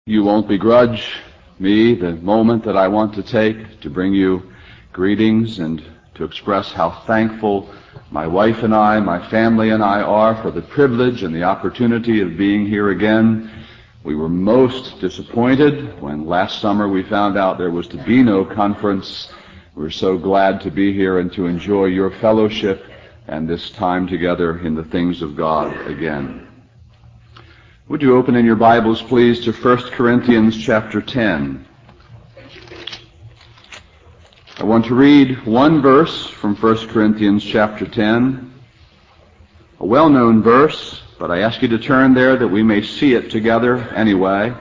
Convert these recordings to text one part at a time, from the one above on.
you won't begrudge me the moment that I want to take to bring you greetings and to express how thankful my wife and I, my family and I are for the privilege and the opportunity of being here again. We were most disappointed when last summer we found out there was to be no conference. We're so glad to be here and to enjoy your fellowship and this time together in the things of God again. Would you open in your Bibles, please, to 1 Corinthians chapter 10. I want to read one verse from 1 Corinthians chapter 10, a well-known verse, but I ask you to turn there that we may see it together anyway.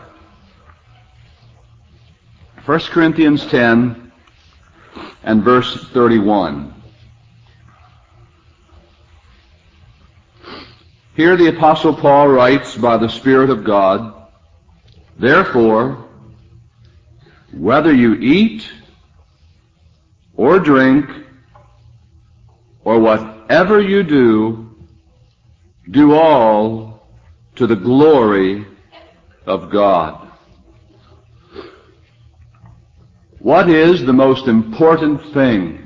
1 Corinthians 10 and verse 31. Here the Apostle Paul writes by the Spirit of God, "Therefore, whether you eat or drink or whatever you do, do all to the glory of God." What is the most important thing?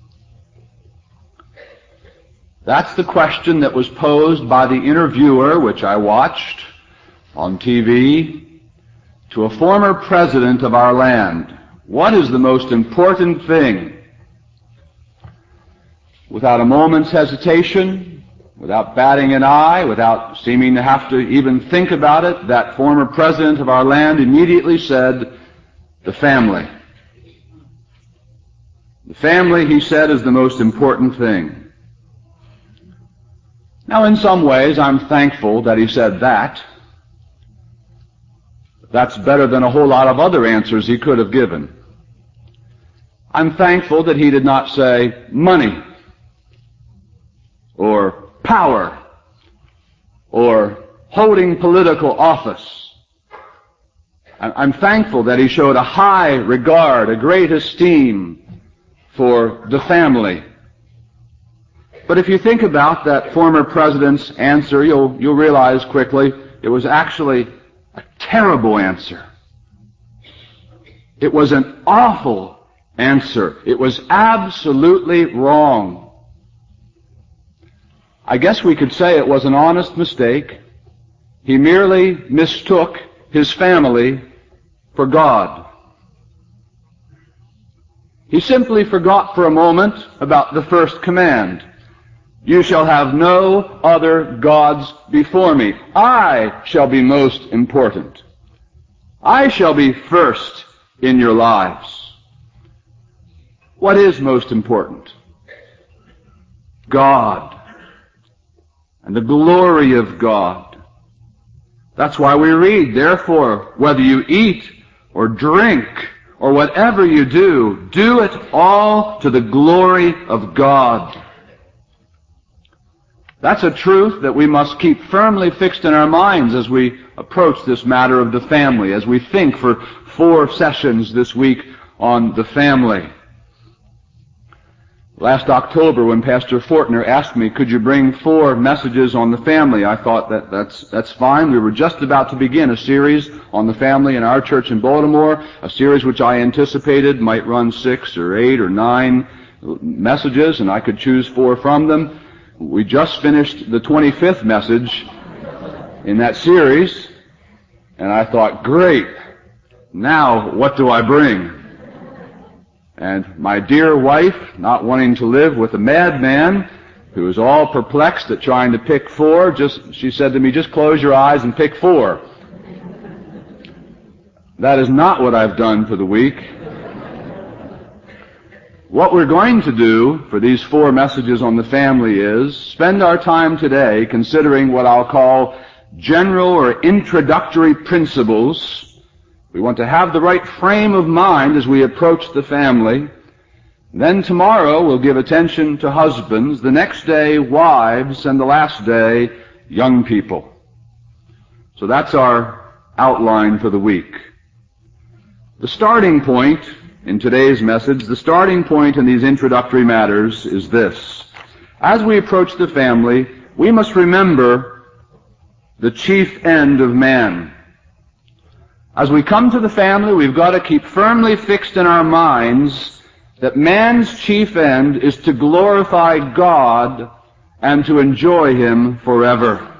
That's the question that was posed by the interviewer, which I watched on TV, to a former president of our land. What is the most important thing? Without a moment's hesitation, without batting an eye, without seeming to have to even think about it, that former president of our land immediately said, "The family." The family, he said, is the most important thing. Now, in some ways, I'm thankful that he said that. That's better than a whole lot of other answers he could have given. I'm thankful that he did not say money or power or holding political office. I'm thankful that he showed a high regard, a great esteem for the family. But if you think about that former president's answer, you'll realize quickly it was actually a terrible answer. It was an awful answer. It was absolutely wrong. I guess we could say it was an honest mistake. He merely mistook his family for God. He simply forgot for a moment about the first command. "You shall have no other gods before me. I shall be most important. I shall be first in your lives." What is most important? God and the glory of God. That's why we read, "Therefore, whether you eat or drink or whatever you do, do it all to the glory of God." That's a truth that we must keep firmly fixed in our minds as we approach this matter of the family, as we think for 4 sessions this week on the family. Last October, when Pastor Fortner asked me, "Could you bring 4 messages on the family?" I thought that's fine. We were just about to begin a series on the family in our church in Baltimore, a series which I anticipated might run 6 or 8 or 9 messages, and I could choose 4 from them. We just finished the 25th message in that series, and I thought, great, now what do I bring? And my dear wife, not wanting to live with a madman who was all perplexed at trying to pick 4, she said to me, "Just close your eyes and pick 4. That is not what I've done for the week. What we're going to do for these 4 messages on the family is spend our time today considering what I'll call general or introductory principles. We want to have the right frame of mind as we approach the family. Then tomorrow we'll give attention to husbands, the next day wives, and the last day young people. So that's our outline for the week. The starting point in today's message, the starting point in these introductory matters is this. As we approach the family, we must remember the chief end of man. As we come to the family, we've got to keep firmly fixed in our minds that man's chief end is to glorify God and to enjoy Him forever.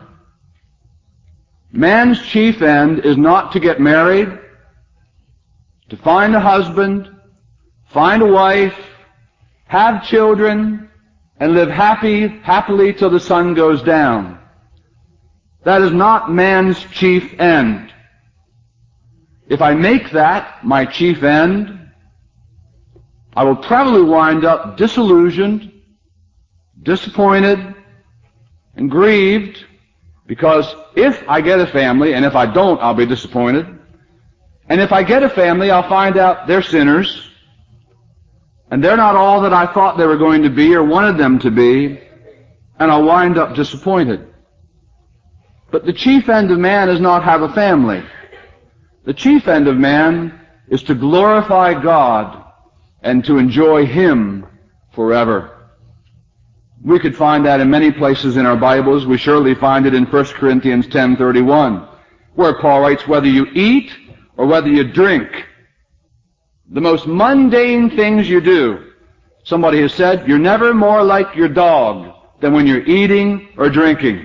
Man's chief end is not to get married, to find a husband, find a wife, have children, and live happily till the sun goes down. That is not man's chief end. If I make that my chief end, I will probably wind up disillusioned, disappointed, and grieved, because if I get a family, and if I don't, I'll be disappointed. And if I get a family, I'll find out they're sinners, and they're not all that I thought they were going to be or wanted them to be, and I'll wind up disappointed. But the chief end of man is not have a family. The chief end of man is to glorify God and to enjoy Him forever. We could find that in many places in our Bibles. We surely find it in 1 Corinthians 10:31, where Paul writes, whether you eat or whether you drink, the most mundane things you do. Somebody has said, you're never more like your dog than when you're eating or drinking.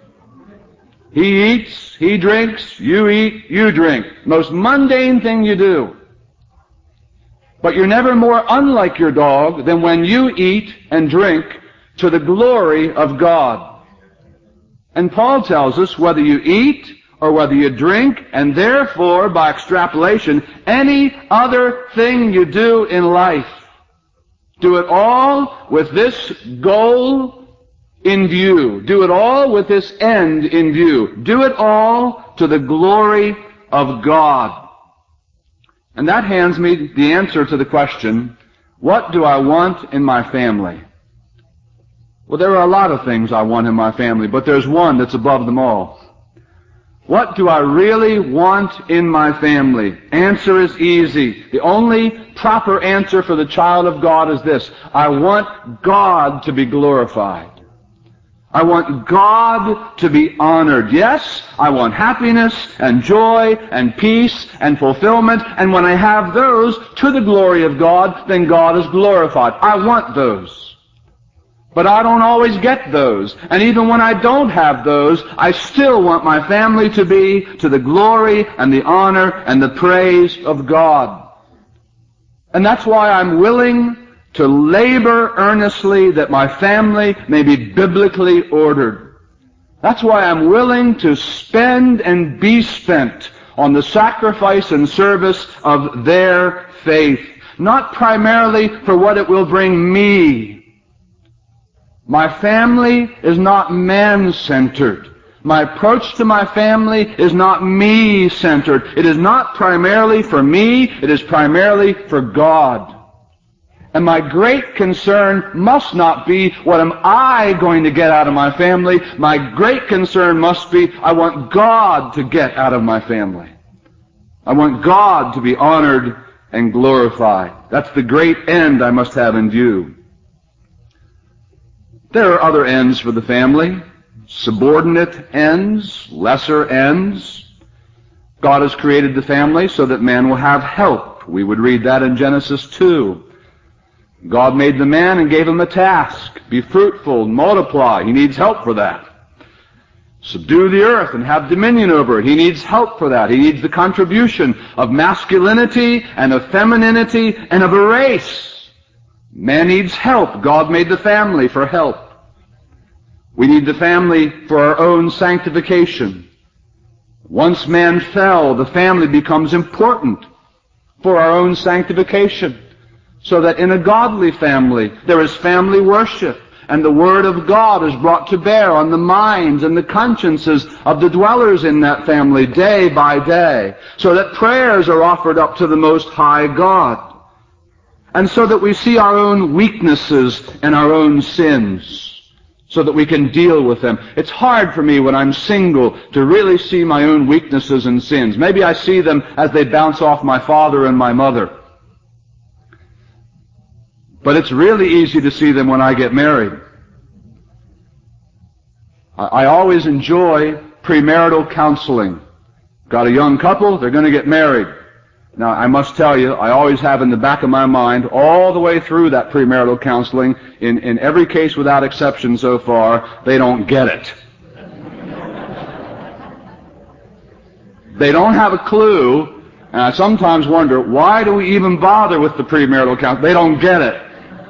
He eats, he drinks, you eat, you drink. Most mundane thing you do. But you're never more unlike your dog than when you eat and drink to the glory of God. And Paul tells us whether you eat or whether you drink, and therefore, by extrapolation, any other thing you do in life, do it all with this goal in view. Do it all with this end in view. Do it all to the glory of God. And that hands me the answer to the question, what do I want in my family? Well, there are a lot of things I want in my family, but there's one that's above them all. What do I really want in my family? Answer is easy. The only proper answer for the child of God is this. I want God to be glorified. I want God to be honored. Yes, I want happiness and joy and peace and fulfillment. And when I have those to the glory of God, then God is glorified. I want those. But I don't always get those. And even when I don't have those, I still want my family to be to the glory and the honor and the praise of God. And that's why I'm willing to labor earnestly that my family may be biblically ordered. That's why I'm willing to spend and be spent on the sacrifice and service of their faith, not primarily for what it will bring me. My family is not man-centered. My approach to my family is not me-centered. It is not primarily for me, it is primarily for God. And my great concern must not be what am I going to get out of my family. My great concern must be I want God to get out of my family. I want God to be honored and glorified. That's the great end I must have in view. There are other ends for the family, subordinate ends, lesser ends. God has created the family so that man will have help. We would read that in Genesis 2. God made the man and gave him a task. Be fruitful, multiply. He needs help for that. Subdue the earth and have dominion over it. He needs help for that. He needs the contribution of masculinity and of femininity and of a race. Man needs help. God made the family for help. We need the family for our own sanctification. Once man fell, the family becomes important for our own sanctification. So that in a godly family, there is family worship, and the Word of God is brought to bear on the minds and the consciences of the dwellers in that family day by day, so that prayers are offered up to the Most High God, and so that we see our own weaknesses and our own sins, so that we can deal with them. It's hard for me when I'm single to really see my own weaknesses and sins. Maybe I see them as they bounce off my father and my mother. But it's really easy to see them when I get married. I always enjoy premarital counseling. Got a young couple, they're going to get married. Now, I must tell you, I always have in the back of my mind, all the way through that premarital counseling, in every case without exception so far, they don't get it. They don't have a clue, and I sometimes wonder, why do we even bother with the premarital counseling? They don't get it.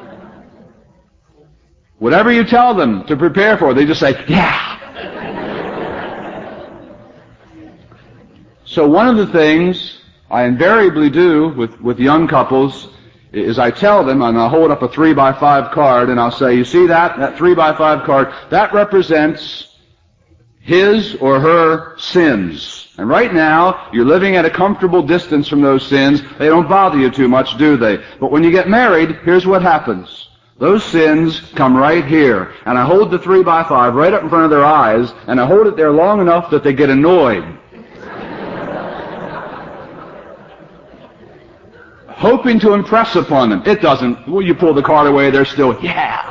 Whatever you tell them to prepare for, they just say, yeah. So one of the things I invariably do with young couples is I tell them, and I'll hold up a 3x5 card, and I'll say, you see that 3x5 card, that represents his or her sins. And right now, you're living at a comfortable distance from those sins. They don't bother you too much, do they? But when you get married, here's what happens. Those sins come right here. And I hold the 3x5 right up in front of their eyes, and I hold it there long enough that they get annoyed. Hoping to impress upon them. It doesn't. Well, you pull the card away, they're still, yeah.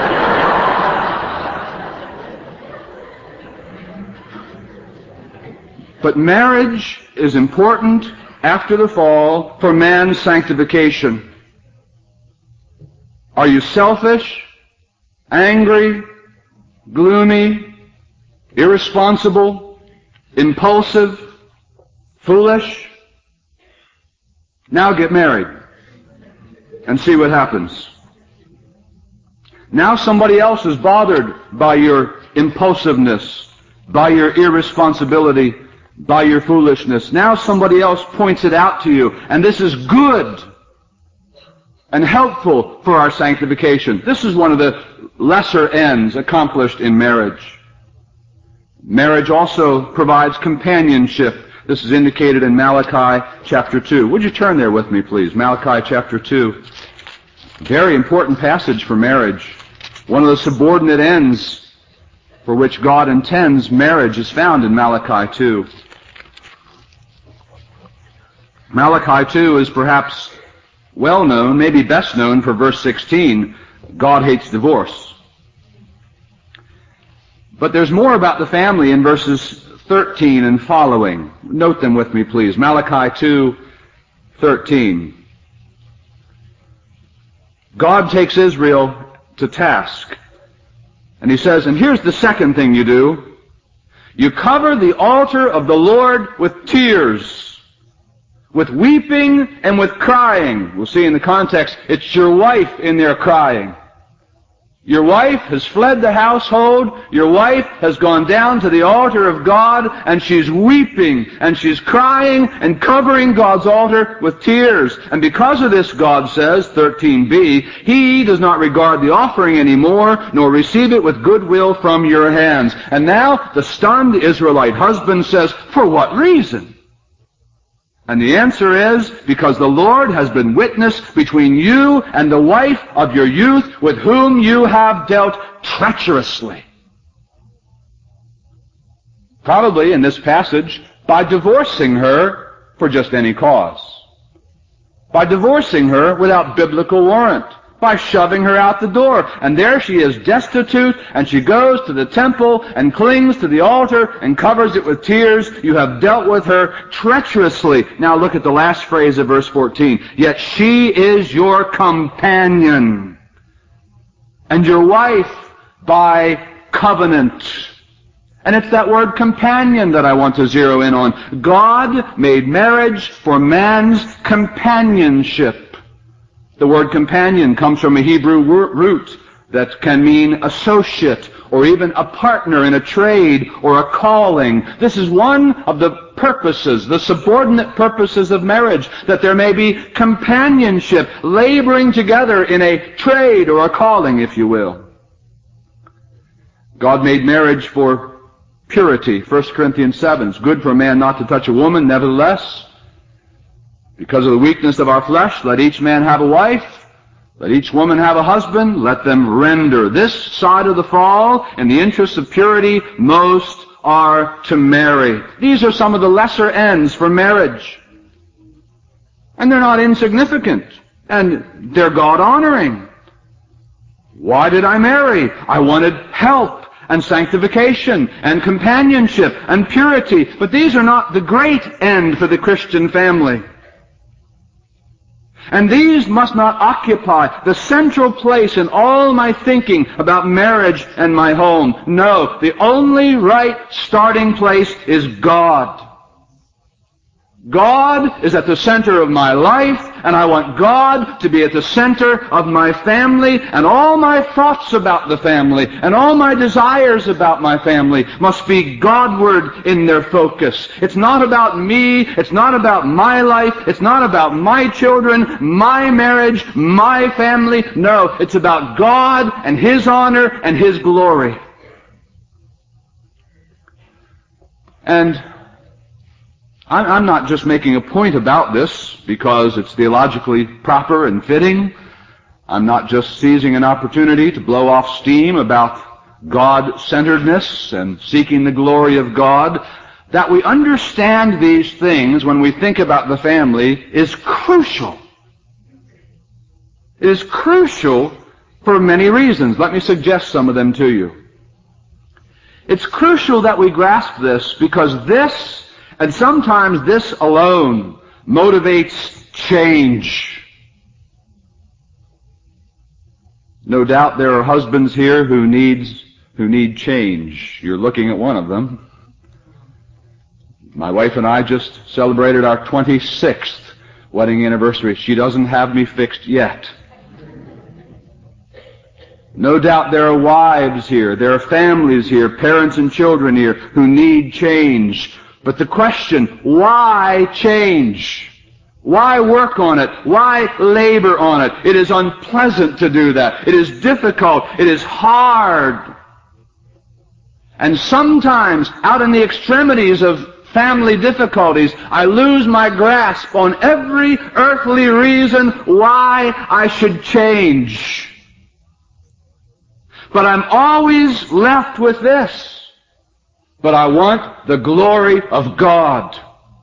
But marriage is important after the fall for man's sanctification. Are you selfish, angry, gloomy, irresponsible, impulsive, foolish? Now get married and see what happens. Now somebody else is bothered by your impulsiveness, by your irresponsibility, by your foolishness. Now somebody else points it out to you, and this is good and helpful for our sanctification. This is one of the lesser ends accomplished in marriage. Marriage also provides companionship. This is indicated in Malachi chapter 2. Would you turn there with me, please? Malachi chapter 2. Very important passage for marriage. One of the subordinate ends for which God intends marriage is found in Malachi 2. Malachi 2 is perhaps well known, maybe best known for verse 16. God hates divorce. But there's more about the family in verses 13 and following. Note them with me, please. Malachi 2:13. God takes Israel to task. And he says, and here's the second thing you do. You cover the altar of the Lord with tears, with weeping and with crying. We'll see in the context, it's your wife in there crying. Your wife has fled the household. Your wife has gone down to the altar of God, and she's weeping, and she's crying, and covering God's altar with tears. And because of this, God says, 13b, He does not regard the offering anymore, nor receive it with goodwill from your hands. And now the stunned Israelite husband says, for what reason? And the answer is, because the Lord has been witness between you and the wife of your youth with whom you have dealt treacherously. Probably in this passage, by divorcing her for just any cause. By divorcing her without biblical warrant. By shoving her out the door. And there she is destitute, and she goes to the temple and clings to the altar and covers it with tears. You have dealt with her treacherously. Now look at the last phrase of verse 14. Yet she is your companion and your wife by covenant. And it's that word companion that I want to zero in on. God made marriage for man's companionship. The word companion comes from a Hebrew root that can mean associate or even a partner in a trade or a calling. This is one of the purposes, the subordinate purposes of marriage, that there may be companionship, laboring together in a trade or a calling, if you will. God made marriage for purity. 1 Corinthians 7. It's good for a man not to touch a woman, nevertheless. Because of the weakness of our flesh, let each man have a wife, let each woman have a husband, let them render this side of the fall, in the interests of purity, most are to marry. These are some of the lesser ends for marriage. And they're not insignificant, and they're God-honoring. Why did I marry? I wanted help and sanctification and companionship and purity. But these are not the great end for the Christian family. And these must not occupy the central place in all my thinking about marriage and my home. No, the only right starting place is God. God is at the center of my life, and I want God to be at the center of my family, and all my thoughts about the family, and all my desires about my family must be Godward in their focus. It's not about me, it's not about my life, it's not about my children, my marriage, my family. No, it's about God and His honor and His glory. And I'm not just making a point about this because it's theologically proper and fitting. I'm not just seizing an opportunity to blow off steam about God-centeredness and seeking the glory of God. That we understand these things when we think about the family is crucial. It is crucial for many reasons. Let me suggest some of them to you. It's crucial that we grasp this because this, and sometimes this alone, motivates change. No doubt there are husbands here who need change. You're looking at one of them. My wife and I just celebrated our 26th wedding anniversary. She doesn't have me fixed yet. No doubt there are wives here, there are families here, parents and children here who need change. But the question, why change? Why work on it? Why labor on it? It is unpleasant to do that. It is difficult. It is hard. And sometimes, out in the extremities of family difficulties, I lose my grasp on every earthly reason why I should change. But I'm always left with this. But I want the glory of God.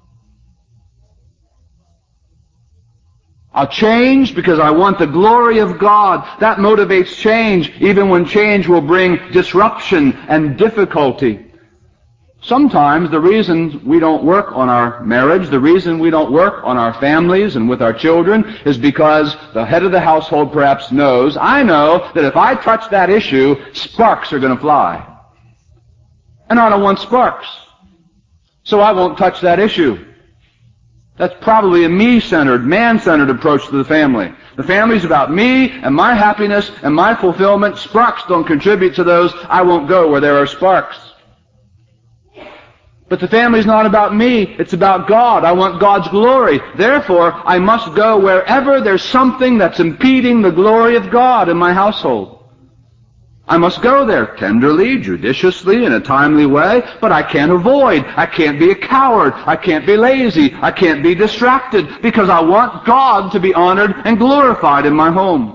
I'll change because I want the glory of God. That motivates change, even when change will bring disruption and difficulty. Sometimes the reason we don't work on our marriage, the reason we don't work on our families and with our children is because the head of the household perhaps knows, I know, that if I touch that issue, sparks are going to fly. And I don't want sparks. So I won't touch that issue. That's probably a me-centered, man-centered approach to the family. The family's about me and my happiness and my fulfillment. Sparks don't contribute to those. I won't go where there are sparks. But the family's not about me. It's about God. I want God's glory. Therefore, I must go wherever there's something that's impeding the glory of God in my household. I must go there tenderly, judiciously, in a timely way, but I can't avoid. I can't be a coward. I can't be lazy. I can't be distracted because I want God to be honored and glorified in my home.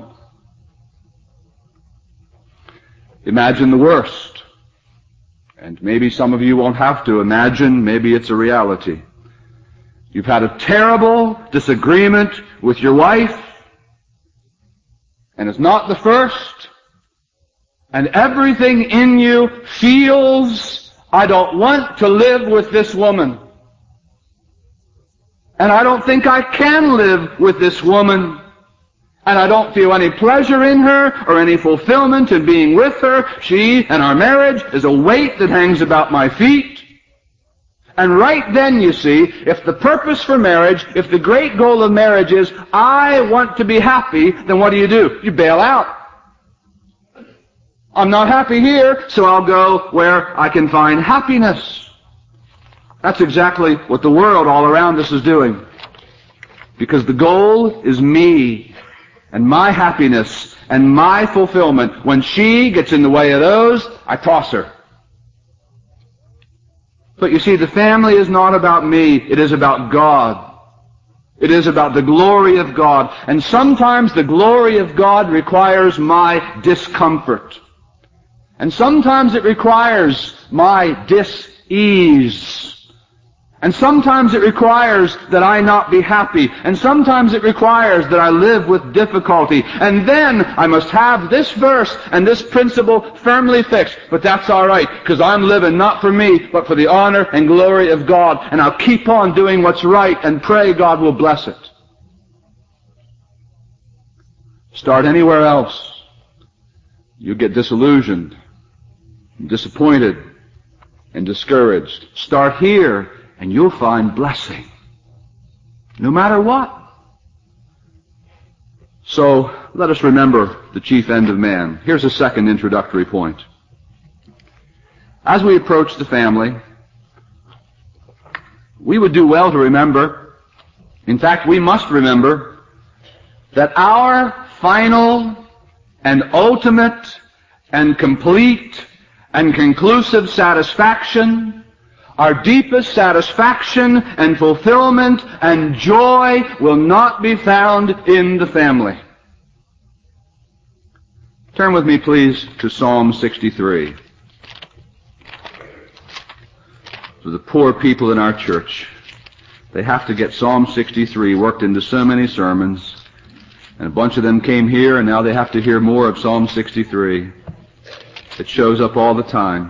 Imagine the worst. And maybe some of you won't have to imagine. Maybe it's a reality. You've had a terrible disagreement with your wife, and it's not the first. And everything in you feels, I don't want to live with this woman. And I don't think I can live with this woman. And I don't feel any pleasure in her or any fulfillment in being with her. She and our marriage is a weight that hangs about my feet. And right then, you see, if the purpose for marriage, if the great goal of marriage is, I want to be happy, then what do? You bail out. I'm not happy here, so I'll go where I can find happiness. That's exactly what the world all around us is doing. Because the goal is me and my happiness and my fulfillment. When she gets in the way of those, I toss her. But you see, the family is not about me. It is about God. It is about the glory of God. And sometimes the glory of God requires my discomfort. And sometimes it requires my dis-ease. And sometimes it requires that I not be happy. And sometimes it requires that I live with difficulty. And then I must have this verse and this principle firmly fixed. But that's all right, because I'm living not for me, but for the honor and glory of God. And I'll keep on doing what's right and pray God will bless it. Start anywhere else, you get disillusioned, disappointed, and discouraged. Start here, and you'll find blessing, no matter what. So, let us remember the chief end of man. Here's a second introductory point. As we approach the family, we would do well to remember, in fact, we must remember, that our final and ultimate and complete and conclusive satisfaction, our deepest satisfaction and fulfillment and joy will not be found in the family. Turn with me, please, to Psalm 63. For the poor people in our church, they have to get Psalm 63 worked into so many sermons, and a bunch of them came here, and now they have to hear more of Psalm 63. It shows up all the time.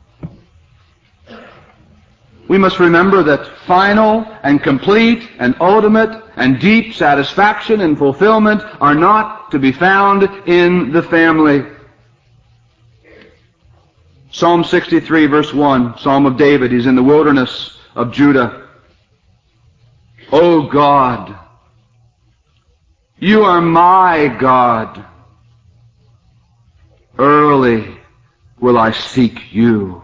We must remember that final and complete and ultimate and deep satisfaction and fulfillment are not to be found in the family. Psalm 63, verse 1, Psalm of David. He's in the wilderness of Judah. O God, you are my God. Early will I seek you.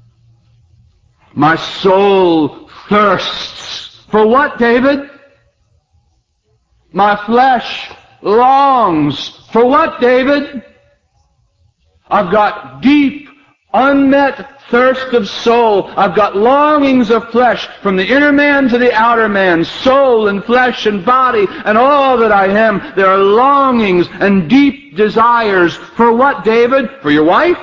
My soul thirsts. For what, David? My flesh longs. For what, David? I've got deep, unmet thirst of soul. I've got longings of flesh from the inner man to the outer man, soul and flesh and body and all that I am. There are longings and deep desires. For what, David? For your wife?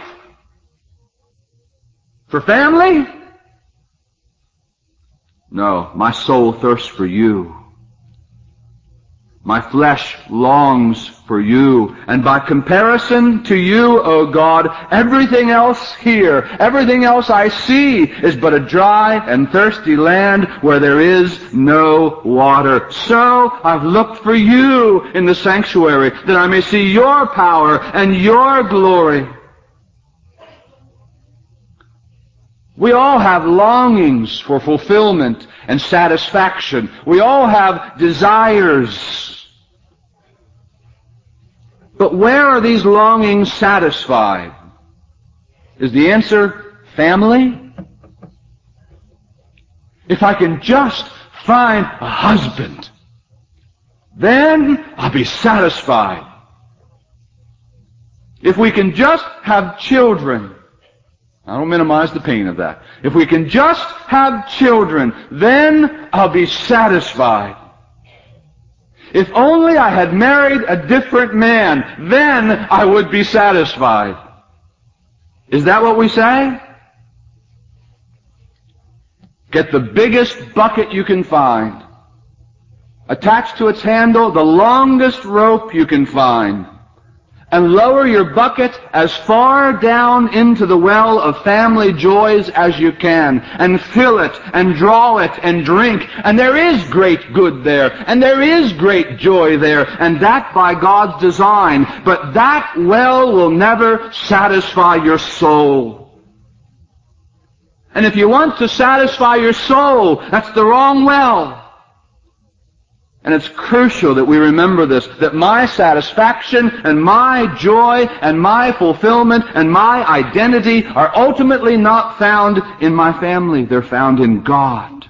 For family? No, my soul thirsts for you. My flesh longs for you. And by comparison to you, O God, everything else here, everything else I see is but a dry and thirsty land where there is no water. So I've looked for you in the sanctuary, that I may see your power and your glory. We all have longings for fulfillment and satisfaction. We all have desires. But where are these longings satisfied? Is the answer family? If I can just find a husband, then I'll be satisfied. If we can just have children, I don't minimize the pain of that. If we can just have children, then I'll be satisfied. If only I had married a different man, then I would be satisfied. Is that what we say? Get the biggest bucket you can find. Attach to its handle the longest rope you can find. And lower your bucket as far down into the well of family joys as you can, and fill it, and draw it, and drink. And there is great good there, and there is great joy there, and that by God's design. But that well will never satisfy your soul. And if you want to satisfy your soul, that's the wrong well. And it's crucial that we remember this, that my satisfaction and my joy and my fulfillment and my identity are ultimately not found in my family. They're found in God.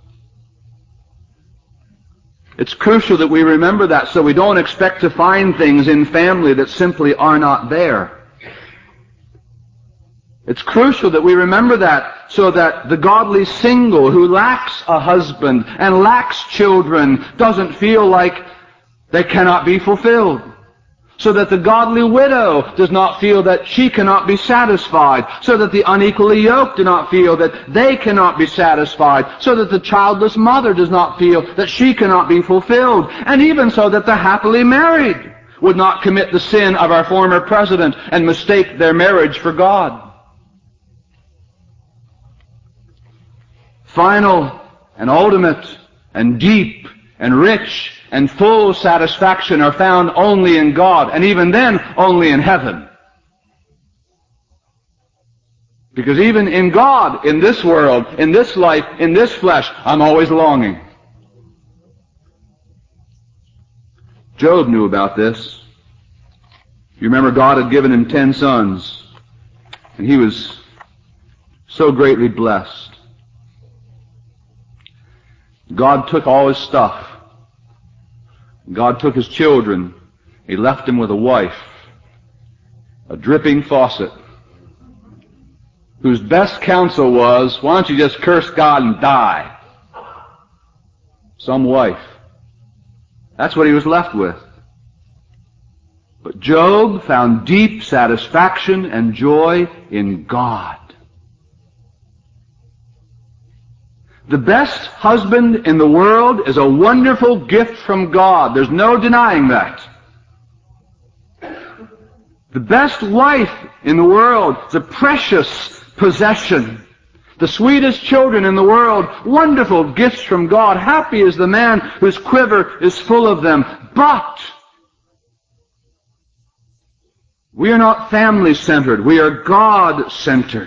It's crucial that we remember that so we don't expect to find things in family that simply are not there. It's crucial that we remember that so that the godly single who lacks a husband and lacks children doesn't feel like they cannot be fulfilled. so that the godly widow does not feel that she cannot be satisfied, so that the unequally yoked do not feel that they cannot be satisfied, so that the childless mother does not feel that she cannot be fulfilled, and even so that the happily married would not commit the sin of our former president and mistake their marriage for God. Final and ultimate and deep and rich and full satisfaction are found only in God, and even then, only in heaven. Because even in God, in this world, in this life, in this flesh, I'm always longing. Job knew about this. You remember God had given him 10 sons, and he was so greatly blessed. God took all his stuff. God took his children. He left him with a wife, a dripping faucet, whose best counsel was, why don't you just curse God and die? Some wife. That's what he was left with. But Job found deep satisfaction and joy in God. The best husband in the world is a wonderful gift from God. There's no denying that. The best wife in the world is a precious possession. The sweetest children in the world, wonderful gifts from God. Happy is the man whose quiver is full of them. But we are not family-centered. We are God-centered.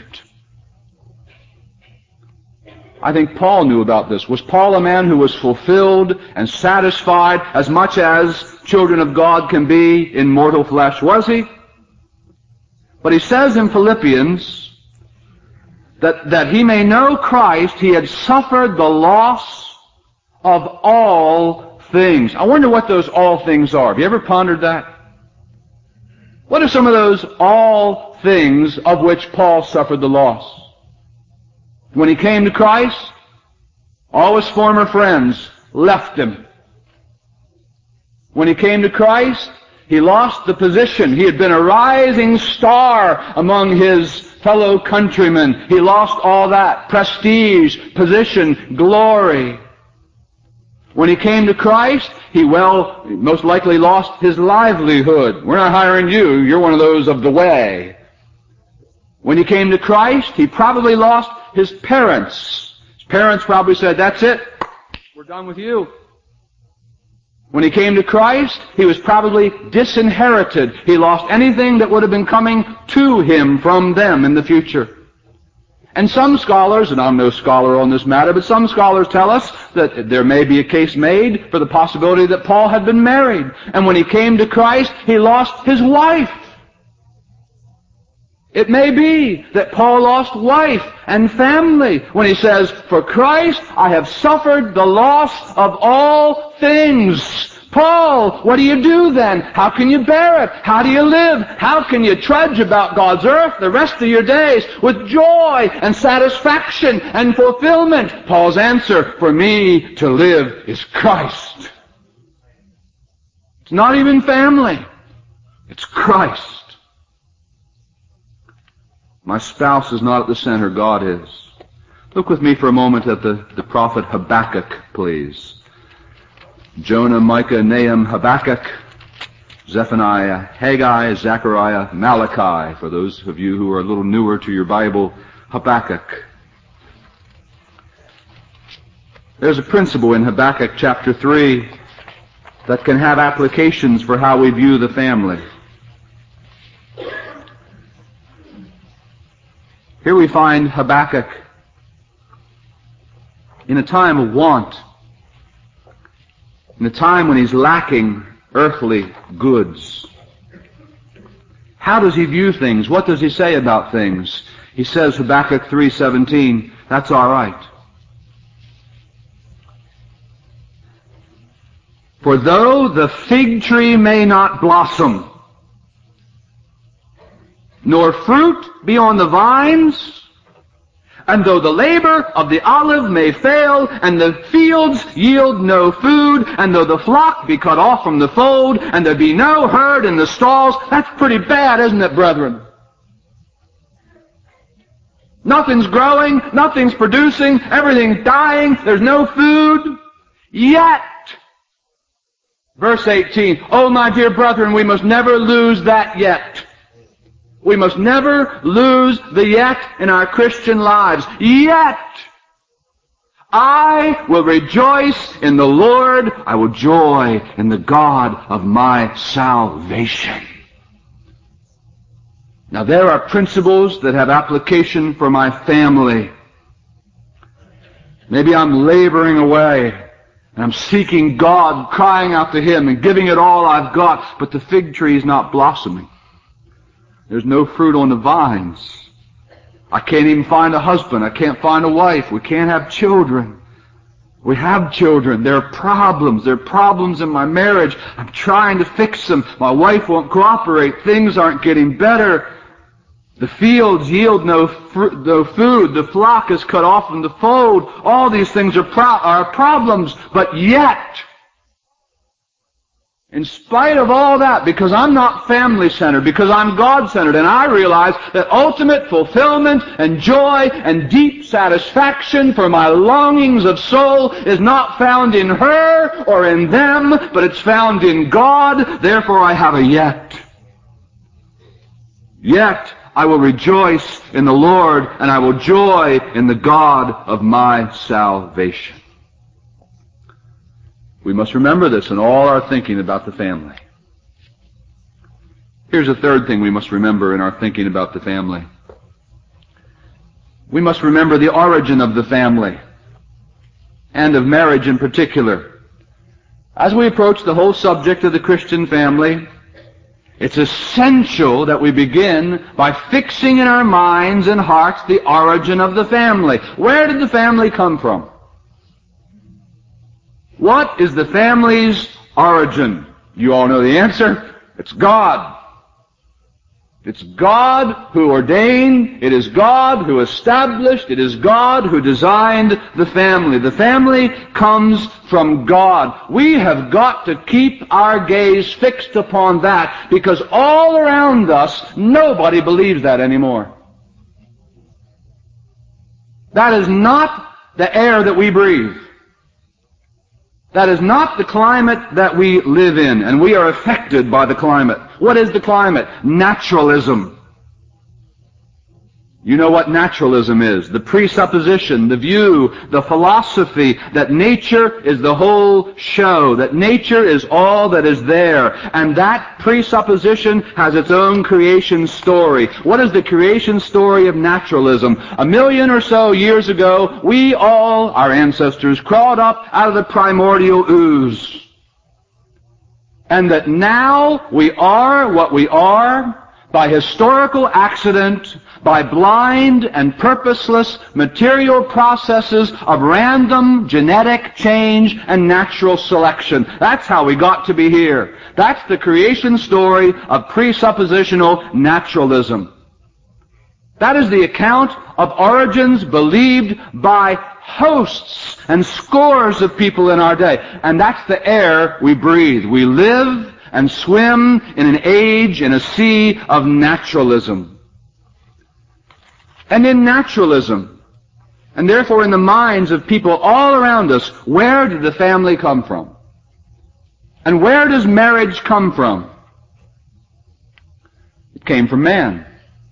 I think Paul knew about this. Was Paul a man who was fulfilled and satisfied as much as children of God can be in mortal flesh? Was he? But he says in Philippians that he may know Christ, he had suffered the loss of all things. I wonder what those all things are. Have you ever pondered that? What are some of those all things of which Paul suffered the loss? When he came to Christ, all his former friends left him. When he came to Christ, he lost the position. He had been a rising star among his fellow countrymen. He lost all that. Prestige, position, glory. When he came to Christ, he most likely lost his livelihood. We're not hiring you. You're one of those of the way. When he came to Christ, he probably lost his parents. His parents probably said, that's it. We're done with you. When he came to Christ, he was probably disinherited. He lost anything that would have been coming to him from them in the future. And some scholars, and I'm no scholar on this matter, but some scholars tell us that there may be a case made for the possibility that Paul had been married. And when he came to Christ, he lost his wife. It may be that Paul lost wife and family when he says, for Christ I have suffered the loss of all things. Paul, what do you do then? How can you bear it? How do you live? How can you trudge about God's earth the rest of your days with joy and satisfaction and fulfillment? Paul's answer, for me to live is Christ. It's not even family. It's Christ. My spouse is not at the center, God is. Look with me for a moment at the prophet Habakkuk, please. Jonah, Micah, Nahum, Habakkuk, Zephaniah, Haggai, Zechariah, Malachi. For those of you who are a little newer to your Bible, Habakkuk. There's a principle in Habakkuk chapter 3 that can have applications for how we view the family. Here we find Habakkuk in a time of want, in a time when he's lacking earthly goods. How does he view things? What does he say about things? He says, Habakkuk 3:17, that's all right. For though the fig tree may not blossom, nor fruit be on the vines, And though the labor of the olive may fail, and the fields yield no food, and though the flock be cut off from the fold, and there be no herd in the stalls, that's pretty bad, isn't it, brethren? Nothing's growing, nothing's producing, everything's dying, there's no food. Yet, verse 18, oh my dear brethren, we must never lose that yet. We must never lose the yet in our Christian lives. Yet, I will rejoice in the Lord. I will joy in the God of my salvation. Now there are principles that have application for my family. Maybe I'm laboring away and I'm seeking God, crying out to Him and giving it all I've got, but the fig tree is not blossoming. There's no fruit on the vines. I can't even find a husband. I can't find a wife. We can't have children. We have children. There are problems. There are problems in my marriage. I'm trying to fix them. My wife won't cooperate. Things aren't getting better. The fields yield no food. The flock is cut off from the fold. All these things are problems. But yet, in spite of all that, because I'm not family-centered, because I'm God-centered, and I realize that ultimate fulfillment and joy and deep satisfaction for my longings of soul is not found in her or in them, but it's found in God. Therefore I have a yet. Yet I will rejoice in the Lord, and I will joy in the God of my salvation. We must remember this in all our thinking about the family. Here's a third thing we must remember in our thinking about the family. We must remember the origin of the family, and of marriage in particular. As we approach the whole subject of the Christian family, it's essential that we begin by fixing in our minds and hearts the origin of the family. Where did the family come from? What is the family's origin? You all know the answer. It's God. It's God who ordained. It is God who established. It is God who designed the family. The family comes from God. We have got to keep our gaze fixed upon that, because all around us, nobody believes that anymore. That is not the air that we breathe. That is not the climate that we live in, and we are affected by the climate. What is the climate? Naturalism. You know what naturalism is. The presupposition, the view, the philosophy that nature is the whole show, that nature is all that is there. And that presupposition has its own creation story. What is the creation story of naturalism? 1 million or so years ago, we all, our ancestors, crawled up out of the primordial ooze. And that now we are what we are by historical accident, by blind and purposeless material processes of random genetic change and natural selection. That's how we got to be here. That's the creation story of presuppositional naturalism. That is the account of origins believed by hosts and scores of people in our day. And that's the air we breathe. We live and swim in an age, in a sea of naturalism. And in naturalism, and therefore in the minds of people all around us, where did the family come from? And where does marriage come from? It came from man.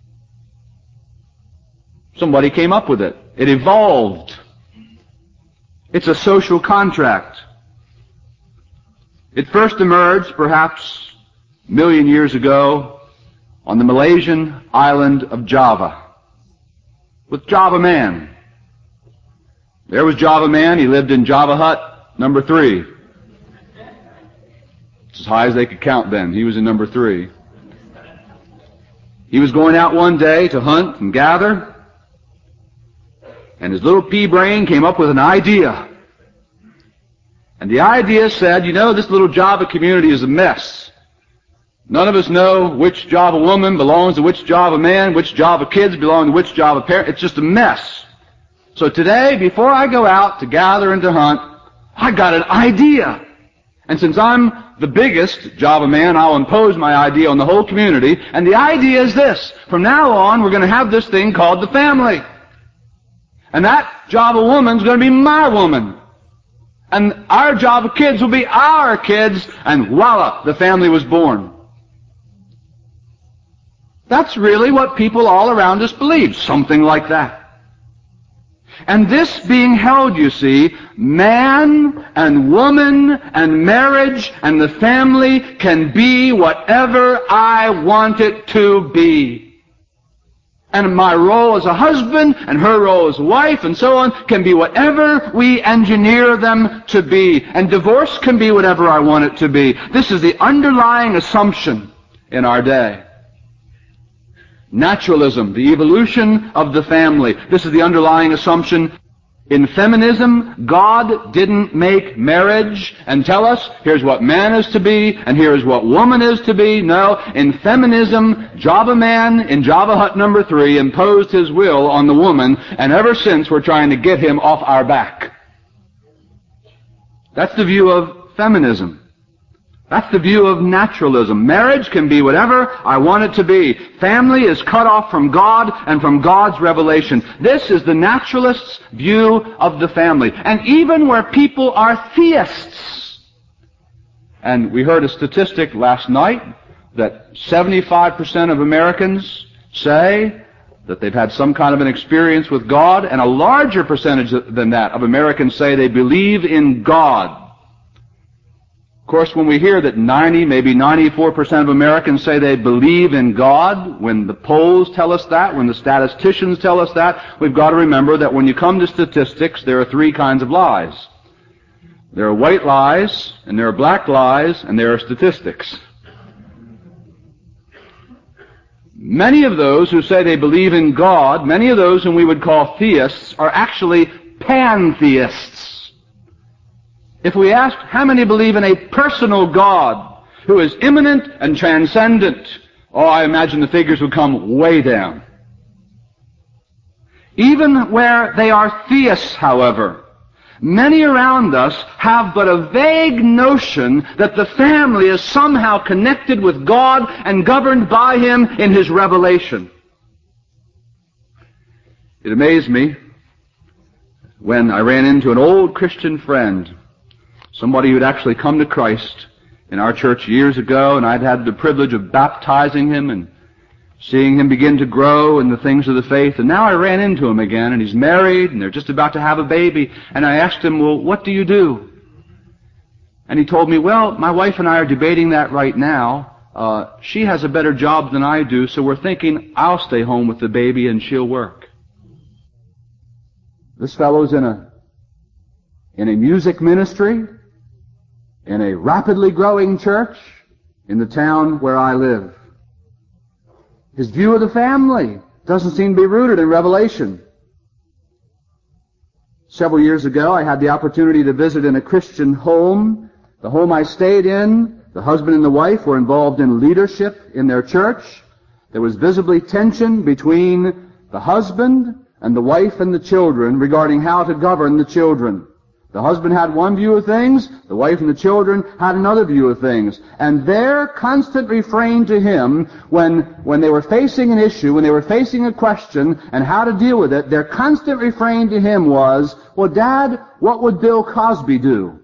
Somebody came up with it. It evolved. It's a social contract. It first emerged perhaps 1 million years ago on the Malaysian island of Java with Java Man. There was Java Man. He lived in Java Hut number 3. It's as high as they could count then. He was in number 3. He was going out one day to hunt and gather, and his little pea brain came up with an idea. And the idea said, you know, this little Java community is a mess. None of us know which Java woman belongs to which Java man, which Java kids belong to which Java parent. It's just a mess. So today, before I go out to gather and to hunt, I got an idea. And since I'm the biggest Java man, I'll impose my idea on the whole community. And the idea is this. From now on, we're going to have this thing called the family. And that Java woman's going to be my woman. And our Java kids will be our kids. And voila, the family was born. That's really what people all around us believe. Something like that. And this being held, you see, man and woman and marriage and the family can be whatever I want it to be. And my role as a husband and her role as a wife and so on can be whatever we engineer them to be. And divorce can be whatever I want it to be. This is the underlying assumption in our day. Naturalism, the evolution of the family. This is the underlying assumption. In feminism, God didn't make marriage and tell us, here's what man is to be, and here's what woman is to be. No, in feminism, Java man in Java hut number 3 imposed his will on the woman, and ever since we're trying to get him off our back. That's the view of feminism. That's the view of naturalism. Marriage can be whatever I want it to be. Family is cut off from God and from God's revelation. This is the naturalist's view of the family. And even where people are theists, and we heard a statistic last night that 75% of Americans say that they've had some kind of an experience with God, and a larger percentage than that of Americans say they believe in God. Of course, when we hear that 90, maybe 94% of Americans say they believe in God, when the polls tell us that, when the statisticians tell us that, we've got to remember that when you come to statistics, there are 3 kinds of lies. There are white lies, and there are black lies, and there are statistics. Many of those who say they believe in God, many of those whom we would call theists, are actually pantheists. If we asked how many believe in a personal God who is immanent and transcendent, I imagine the figures would come way down. Even where they are theists, however, many around us have but a vague notion that the family is somehow connected with God and governed by Him in His revelation. It amazed me when I ran into an old Christian friend, somebody who had actually come to Christ in our church years ago, and I'd had the privilege of baptizing him and seeing him begin to grow in the things of the faith. And now I ran into him again, and he's married, and they're just about to have a baby. And I asked him, well, what do you do? And he told me, well, my wife and I are debating that right now. She has a better job than I do, so we're thinking I'll stay home with the baby and she'll work. This fellow's in a music ministry, in a rapidly growing church in the town where I live. His view of the family doesn't seem to be rooted in revelation. Several years ago, I had the opportunity to visit in a Christian home. The home I stayed in, the husband and the wife were involved in leadership in their church. There was visibly tension between the husband and the wife and the children regarding how to govern the children. The husband had one view of things, the wife and the children had another view of things. And their constant refrain to him, when they were facing an issue, when they were facing a question and how to deal with it, their constant refrain to him was, well, Dad, what would Bill Cosby do?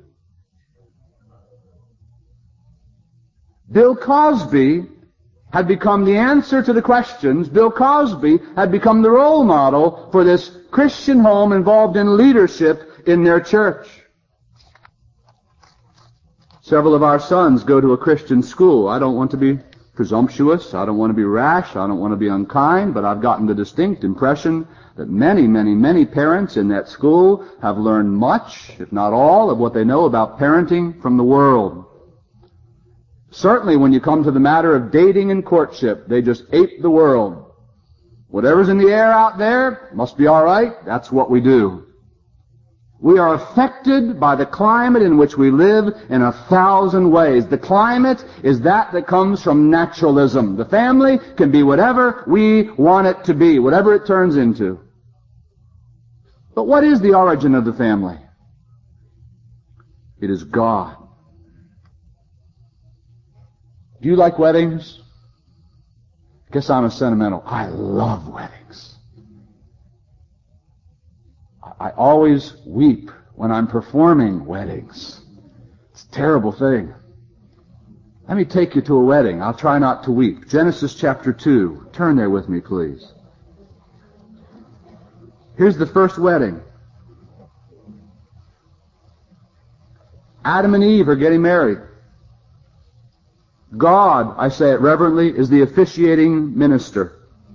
Bill Cosby had become the answer to the questions. Bill Cosby had become the role model for this Christian home involved in leadership in their church. Several of our sons go to a Christian school. I don't want to be presumptuous. I don't want to be rash. I don't want to be unkind, but I've gotten the distinct impression that many, many, many parents in that school have learned much, if not all, of what they know about parenting from the world. Certainly when you come to the matter of dating and courtship, they just ape the world. Whatever's in the air out there must be all right. That's what we do. We are affected by the climate in which we live in 1,000 ways. The climate is that comes from naturalism. The family can be whatever we want it to be, whatever it turns into. But what is the origin of the family? It is God. Do you like weddings? Guess I'm a sentimental. I love weddings. I always weep when I'm performing weddings. It's a terrible thing. Let me take you to a wedding. I'll try not to weep. Genesis chapter 2. Turn there with me, please. Here's the first wedding. Adam and Eve are getting married. God, I say it reverently, is the officiating minister.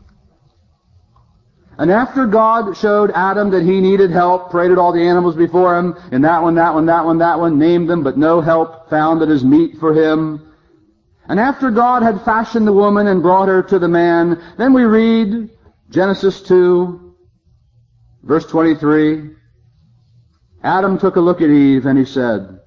And after God showed Adam that he needed help, paraded all the animals before him, and that one, named them, but no help found that is meet for him. And after God had fashioned the woman and brought her to the man, then we read Genesis 2, verse 23. Adam took a look at Eve and he said,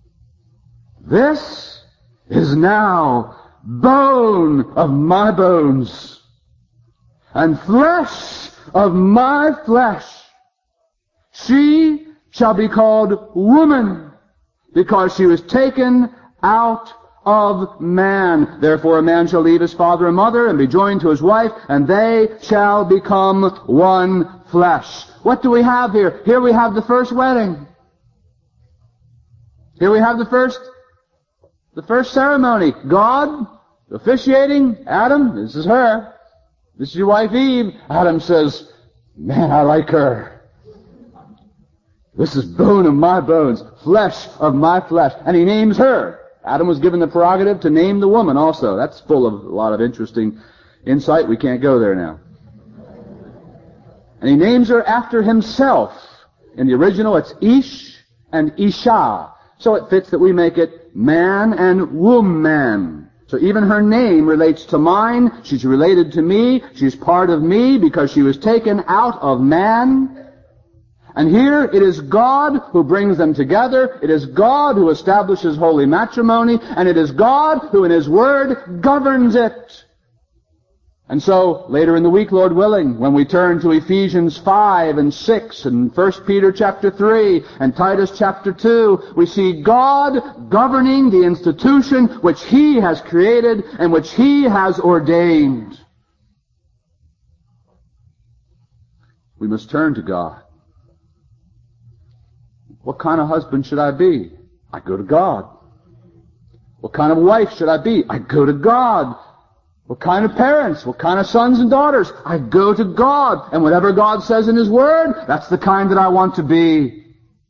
"This is now bone of my bones and flesh of my flesh. She shall be called woman, because she was taken out of man. Therefore a man shall leave his father and mother and be joined to his wife, and they shall become one flesh." What do we have here? Here we have the first wedding. Here we have the first ceremony. God officiating. Adam, this is her. This is your wife Eve. Adam says, "Man, I like her. This is bone of my bones, flesh of my flesh." And he names her. Adam was given the prerogative to name the woman also. That's full of a lot of interesting insight. We can't go there now. And he names her after himself. In the original, it's Ish and Isha. So it fits that we make it man and woman. So even her name relates to mine. She's related to me. She's part of me because she was taken out of man. And here it is God who brings them together. It is God who establishes holy matrimony. And it is God who in His Word governs it. And so, later in the week, Lord willing, when we turn to Ephesians 5 and 6 and 1 Peter chapter 3 and Titus chapter 2, we see God governing the institution which He has created and which He has ordained. We must turn to God. What kind of husband should I be? I go to God. What kind of wife should I be? I go to God. What kind of parents? What kind of sons and daughters? I go to God. And whatever God says in His Word, that's the kind that I want to be.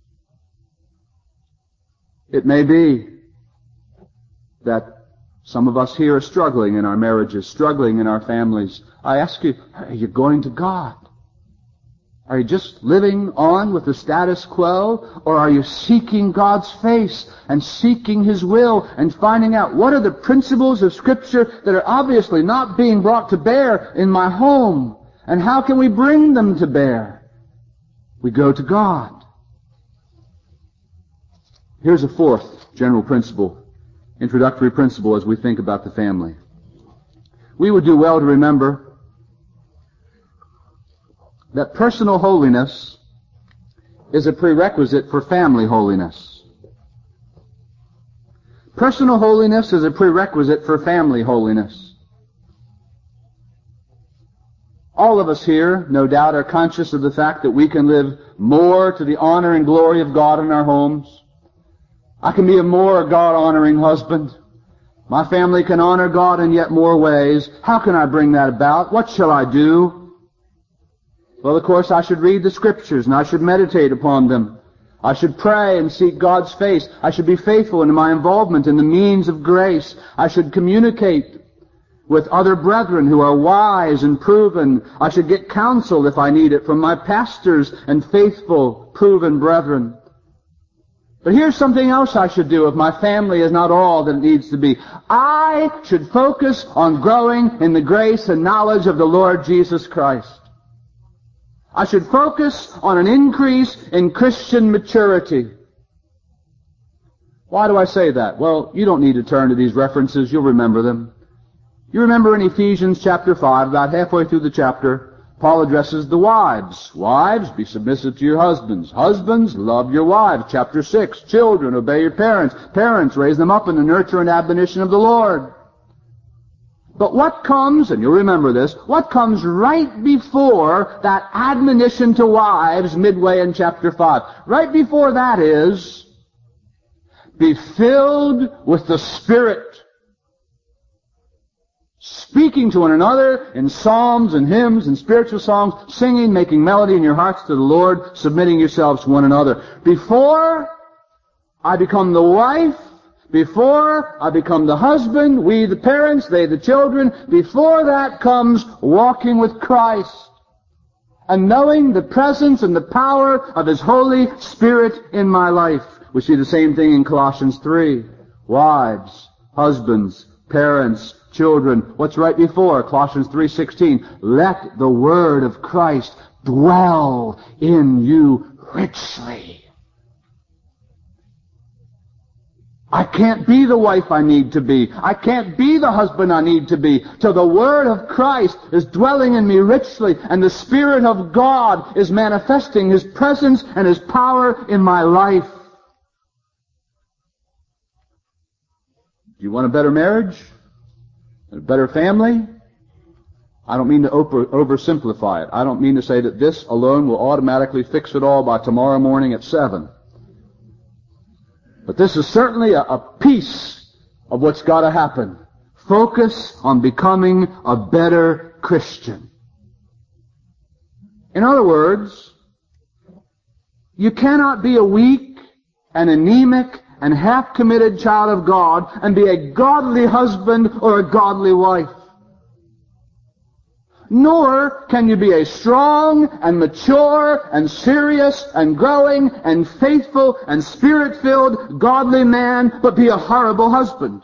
It may be that some of us here are struggling in our marriages, struggling in our families. I ask you, are you going to God? Are you just living on with the status quo, or are you seeking God's face and seeking His will and finding out what are the principles of Scripture that are obviously not being brought to bear in my home, and how can we bring them to bear? We go to God. Here's a fourth general principle, introductory principle as we think about the family. We would do well to remember that personal holiness is a prerequisite for family holiness. Personal holiness is a prerequisite for family holiness. All of us here, no doubt, are conscious of the fact that we can live more to the honor and glory of God in our homes. I can be a more God-honoring husband. My family can honor God in yet more ways. How can I bring that about? What shall I do? Well, of course, I should read the Scriptures, and I should meditate upon them. I should pray and seek God's face. I should be faithful in my involvement in the means of grace. I should communicate with other brethren who are wise and proven. I should get counsel, if I need it, from my pastors and faithful, proven brethren. But here's something else I should do if my family is not all that it needs to be. I should focus on growing in the grace and knowledge of the Lord Jesus Christ. I should focus on an increase in Christian maturity. Why do I say that? Well, you don't need to turn to these references. You'll remember them. You remember in Ephesians chapter 5, about halfway through the chapter, Paul addresses the wives. Wives, be submissive to your husbands. Husbands, love your wives. Chapter 6. Children, obey your parents. Parents, raise them up in the nurture and admonition of the Lord. But what comes, and you'll remember this, what comes right before that admonition to wives midway in chapter 5? Right before that is, be filled with the Spirit, speaking to one another in psalms and hymns and spiritual songs, singing, making melody in your hearts to the Lord, submitting yourselves to one another. Before I become the wife, before I become the husband, we the parents, they the children, before that comes walking with Christ and knowing the presence and the power of His Holy Spirit in my life. We see the same thing in Colossians 3. Wives, husbands, parents, children. What's right before? Colossians 3:16. Let the word of Christ dwell in you richly. I can't be the wife I need to be. I can't be the husband I need to be till the Word of Christ is dwelling in me richly and the Spirit of God is manifesting His presence and His power in my life. Do you want a better marriage? A better family? I don't mean to oversimplify it. I don't mean to say that this alone will automatically fix it all by tomorrow morning at 7. But this is certainly a piece of what's got to happen. Focus on becoming a better Christian. In other words, you cannot be a weak and anemic and half-committed child of God and be a godly husband or a godly wife. Nor can you be a strong and mature and serious and growing and faithful and spirit-filled godly man, but be a horrible husband.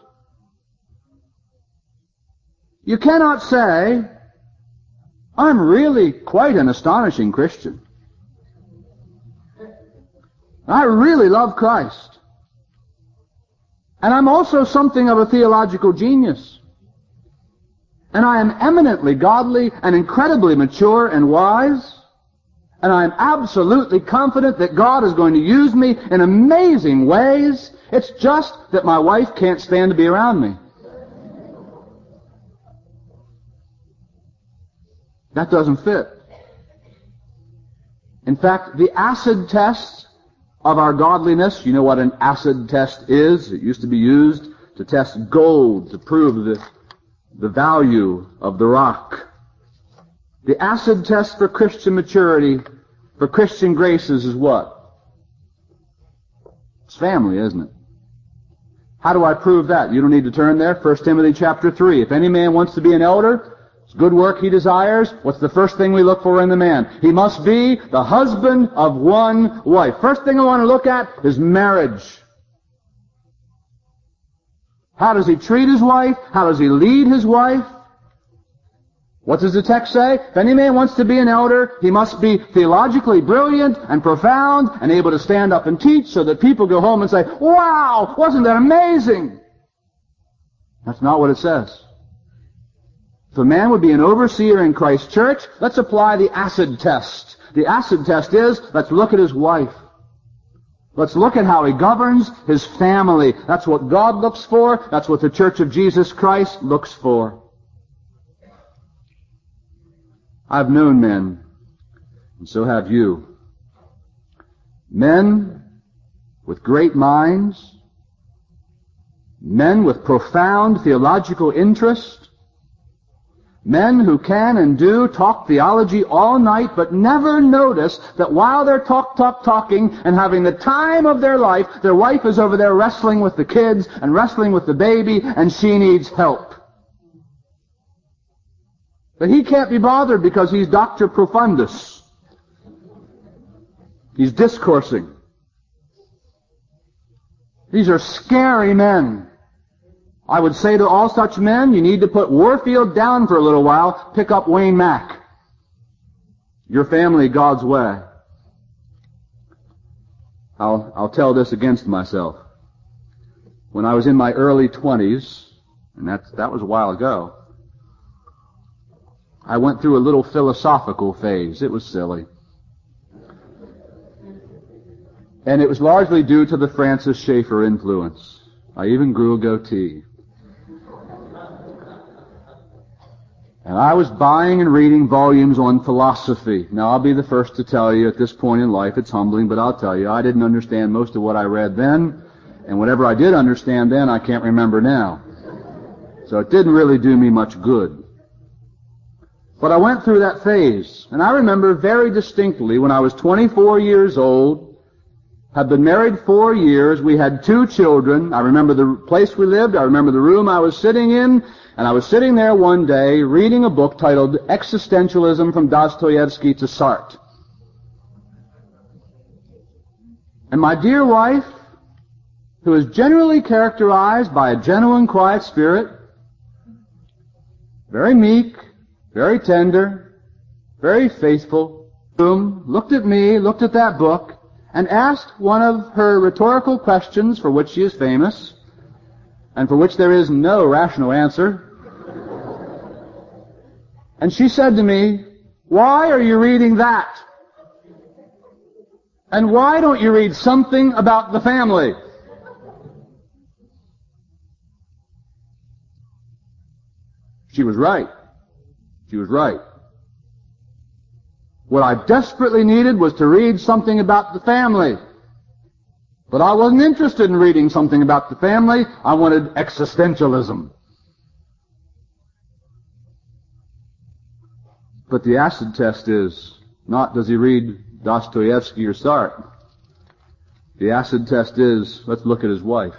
You cannot say, I'm really quite an astonishing Christian. I really love Christ. And I'm also something of a theological genius. And I am eminently godly and incredibly mature and wise. And I am absolutely confident that God is going to use me in amazing ways. It's just that my wife can't stand to be around me. That doesn't fit. In fact, the acid test of our godliness, you know what an acid test is? It used to be used to test gold, to prove the value of the rock. The acid test for Christian maturity, for Christian graces is what? It's family, isn't it? How do I prove that? You don't need to turn there. 1 Timothy chapter 3. If any man wants to be an elder, it's good work he desires. What's the first thing we look for in the man? He must be the husband of one wife. First thing I want to look at is marriage. How does he treat his wife? How does he lead his wife? What does the text say? If any man wants to be an elder, he must be theologically brilliant and profound and able to stand up and teach so that people go home and say, wow, wasn't that amazing? That's not what it says. If a man would be an overseer in Christ's church, let's apply the acid test. The acid test is, let's look at his wife. Let's look at how he governs his family. That's what God looks for. That's what the Church of Jesus Christ looks for. I've known men, and so have you. Men with great minds, men with profound theological interest, men who can and do talk theology all night, but never notice that while they're talking and having the time of their life, their wife is over there wrestling with the kids and wrestling with the baby, and she needs help. But he can't be bothered because he's Dr. Profundus. He's discoursing. These are scary men. I would say to all such men, you need to put Warfield down for a little while, pick up Wayne Mack. Your family, God's way. I'll tell this against myself. When I was in my early 20s, and that was a while ago, I went through a little philosophical phase. It was silly. And it was largely due to the Francis Schaeffer influence. I even grew a goatee. And I was buying and reading volumes on philosophy. Now, I'll be the first to tell you at this point in life, it's humbling, but I'll tell you, I didn't understand most of what I read then, and whatever I did understand then, I can't remember now. So it didn't really do me much good. But I went through that phase, and I remember very distinctly when I was 24 years old, had been married 4 years, we had 2 children. I remember the place we lived, I remember the room I was sitting in, and I was sitting there one day reading a book titled Existentialism from Dostoevsky to Sartre. And my dear wife, who is generally characterized by a gentle and quiet spirit, very meek, very tender, very faithful, looked at me, looked at that book, and asked one of her rhetorical questions for which she is famous, and for which there is no rational answer. And she said to me, "Why are you reading that? And why don't you read something about the family?" She was right. She was right. What I desperately needed was to read something about the family. But I wasn't interested in reading something about the family. I wanted existentialism. But the acid test is not does he read Dostoevsky or Sartre. The acid test is let's look at his wife.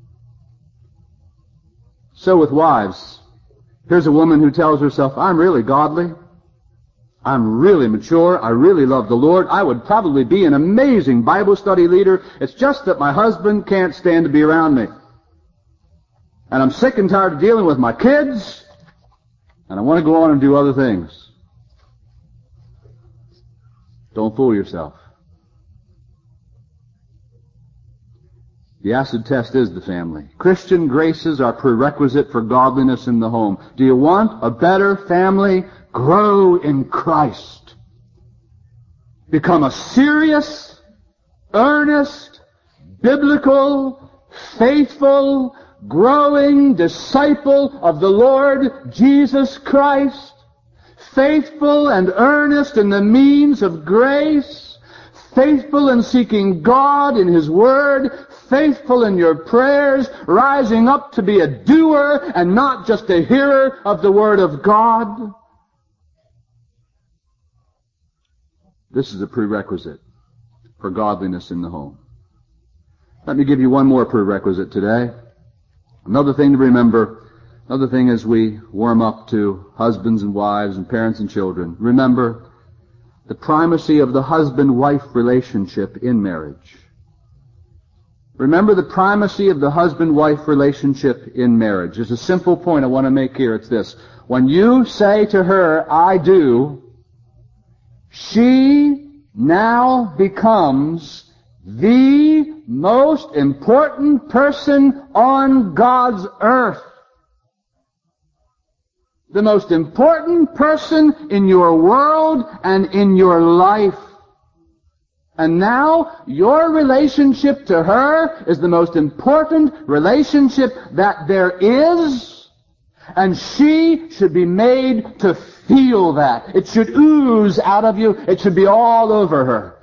So with wives, here's a woman who tells herself, I'm really godly. I'm really mature. I really love the Lord. I would probably be an amazing Bible study leader. It's just that my husband can't stand to be around me. And I'm sick and tired of dealing with my kids. And I want to go on and do other things. Don't fool yourself. The acid test is the family. Christian graces are prerequisite for godliness in the home. Do you want a better family? Grow in Christ. Become a serious, earnest, biblical, faithful, growing disciple of the Lord Jesus Christ. Faithful and earnest in the means of grace. Faithful in seeking God in His Word. Faithful in your prayers. Rising up to be a doer and not just a hearer of the Word of God. This is a prerequisite for godliness in the home. Let me give you one more prerequisite today. Another thing to remember, another thing as we warm up to husbands and wives and parents and children. Remember the primacy of the husband-wife relationship in marriage. Remember the primacy of the husband-wife relationship in marriage. There's a simple point I want to make here. It's this. When you say to her, I do, she now becomes the most important person on God's earth. The most important person in your world and in your life. And now your relationship to her is the most important relationship that there is. And she should be made to feel that. It should ooze out of you. It should be all over her.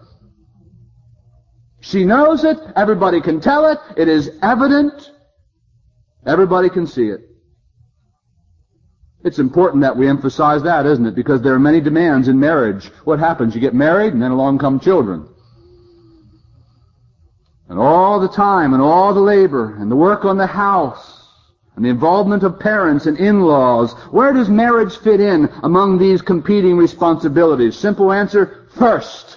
She knows it. Everybody can tell it. It is evident. Everybody can see it. It's important that we emphasize that, isn't it? Because there are many demands in marriage. What happens? You get married and then along come children. And all the time and all the labor and the work on the house and the involvement of parents and in-laws. Where does marriage fit in among these competing responsibilities? Simple answer, first.